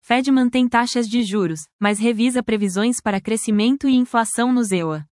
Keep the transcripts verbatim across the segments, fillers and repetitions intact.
Fed mantém taxas de juros, mas revisa previsões para crescimento e inflação no Z E U A.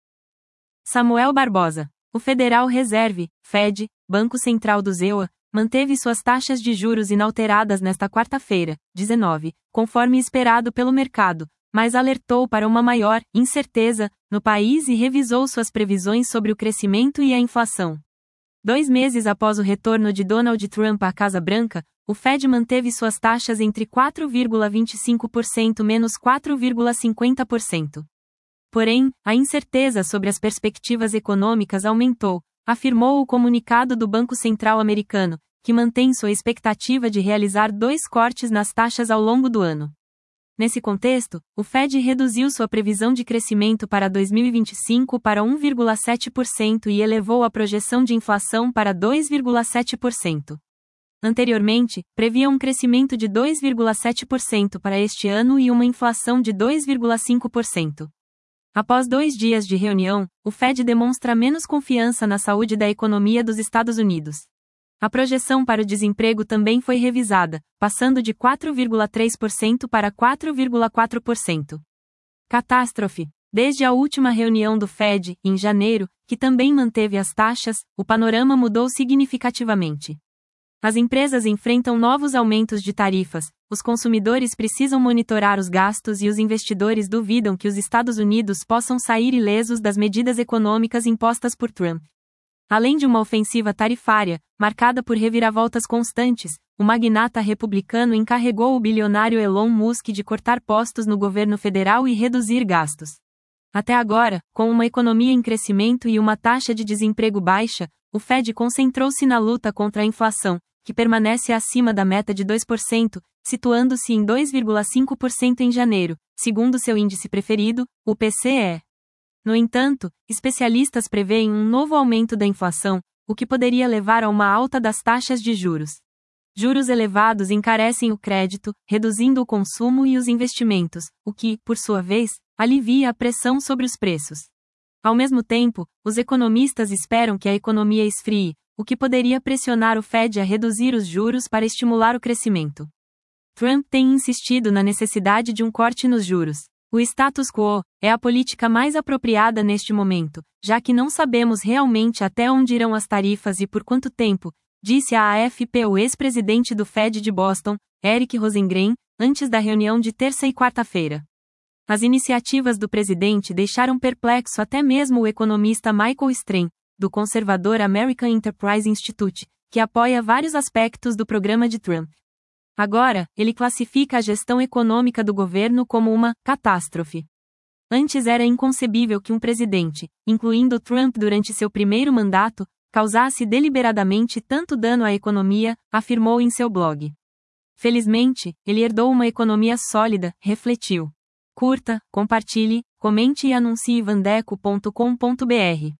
Samuel Barbosa. O Federal Reserve, Fed, Banco Central do Z E U A, manteve suas taxas de juros inalteradas nesta quarta-feira, dezenove, conforme esperado pelo mercado, mas alertou para uma maior incerteza no país e revisou suas previsões sobre o crescimento e a inflação. Dois meses após o retorno de Donald Trump à Casa Branca, o Fed manteve suas taxas entre quatro vírgula vinte e cinco por cento menos quatro vírgula cinquenta por cento. Porém, a incerteza sobre as perspectivas econômicas aumentou, afirmou o comunicado do Banco Central americano, que mantém sua expectativa de realizar dois cortes nas taxas ao longo do ano. Nesse contexto, o Fed reduziu sua previsão de crescimento para dois mil e vinte e cinco para um vírgula sete por cento e elevou a projeção de inflação para dois vírgula sete por cento. Anteriormente, previa um crescimento de dois vírgula sete por cento para este ano e uma inflação de dois vírgula cinco por cento. Após dois dias de reunião, o Fed demonstra menos confiança na saúde da economia dos Estados Unidos. A projeção para o desemprego também foi revisada, passando de quatro vírgula três por cento para quatro vírgula quatro por cento. Catástrofe. Desde a última reunião do Fed, em janeiro, que também manteve as taxas, o panorama mudou significativamente. As empresas enfrentam novos aumentos de tarifas, os consumidores precisam monitorar os gastos e os investidores duvidam que os Estados Unidos possam sair ilesos das medidas econômicas impostas por Trump. Além de uma ofensiva tarifária, marcada por reviravoltas constantes, o magnata republicano encarregou o bilionário Elon Musk de cortar postos no governo federal e reduzir gastos. Até agora, com uma economia em crescimento e uma taxa de desemprego baixa, o Fed concentrou-se na luta contra a inflação, que permanece acima da meta de dois por cento, situando-se em dois vírgula cinco por cento em janeiro, segundo seu índice preferido, o P C E. No entanto, especialistas preveem um novo aumento da inflação, o que poderia levar a uma alta das taxas de juros. Juros elevados encarecem o crédito, reduzindo o consumo e os investimentos, o que, por sua vez, alivia a pressão sobre os preços. Ao mesmo tempo, os economistas esperam que a economia esfrie, o que poderia pressionar o Fed a reduzir os juros para estimular o crescimento. Trump tem insistido na necessidade de um corte nos juros. O status quo é a política mais apropriada neste momento, já que não sabemos realmente até onde irão as tarifas e por quanto tempo, disse à A F P o ex-presidente do Fed de Boston, Eric Rosengren, antes da reunião de terça e quarta-feira. As iniciativas do presidente deixaram perplexo até mesmo o economista Michael Strain, do conservador American Enterprise Institute, que apoia vários aspectos do programa de Trump. Agora, ele classifica a gestão econômica do governo como uma catástrofe. Antes era inconcebível que um presidente, incluindo Trump durante seu primeiro mandato, causasse deliberadamente tanto dano à economia, afirmou em seu blog. Felizmente, ele herdou uma economia sólida, refletiu. Curta, compartilhe, comente e anuncie vandeco ponto com ponto br.